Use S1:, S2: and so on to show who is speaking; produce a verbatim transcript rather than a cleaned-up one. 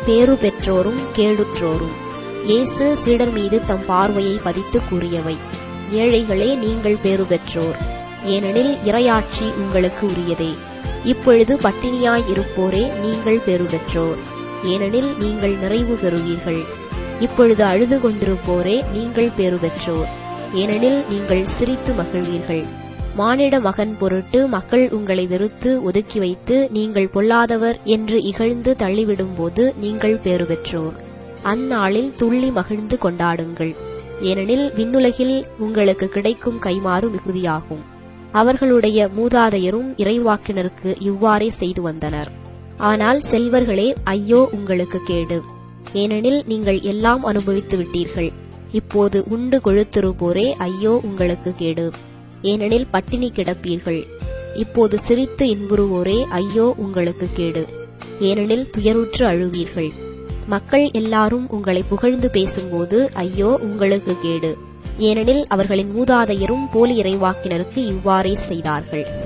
S1: பேறு பெற்றோரும் கேடுற்றோரும். இயேசு சீடர் மீது தம் பார்வையை பதித்து கூறியவை. ஏழைகளே, நீங்கள் பேறு பெற்றோர், ஏனெனில் இறையாட்சி உங்களுக்கு உரியதே. இப்பொழுது பட்டினியாய் இருப்போரே, நீங்கள் பேறு பெற்றோர், ஏனெனில் நீங்கள் நிறைவு பெறுவீர்கள். இப்பொழுது அழுது கொண்டிருப்போரே, நீங்கள் பேறு பெற்றோர், ஏனெனில் நீங்கள் சிரித்து மகிழ்வீர்கள். மானிட மகன் பொருட்டு மக்கள் உங்களை வெறுத்து ஒதுக்கி வைத்து நீங்கள் பொல்லாதவர் என்று இகழ்ந்து தள்ளிவிடும்போது நீங்கள் பேறு பெற்றோர். அந்நாளில் துள்ளி மகிழ்ந்து கொண்டாடுங்கள், ஏனெனில் விண்ணுலகில் உங்களுக்கு கிடைக்கும் கைமாறு மிகுதியாகும். அவர்களுடைய மூதாதையரும் இறைவாக்கினருக்கு இவ்வாறே செய்து வந்தனர். ஆனால் செல்வர்களே, ஐயோ உங்களுக்கு கேடு, ஏனெனில் நீங்கள் எல்லாம் அனுபவித்து விட்டீர்கள். இப்போது உண்டு கொழுத்திருப்போரே, ஐயோ உங்களுக்கு கேடு, ஏனெனில் பட்டினி கிடப்பீர்கள். இப்போது சிரித்து இன்புறுவோரே, ஐயோ உங்களுக்கு கேடு, ஏனெனில் துயருற்று அழுவீர்கள். மக்கள் எல்லாரும் உங்களை புகழ்ந்து பேசும்போது ஐயோ உங்களுக்கு கேடு, ஏனெனில் அவர்களின் மூதாதையரும் போலி இறைவாக்கினருக்கு இவ்வாறே செய்தார்கள்.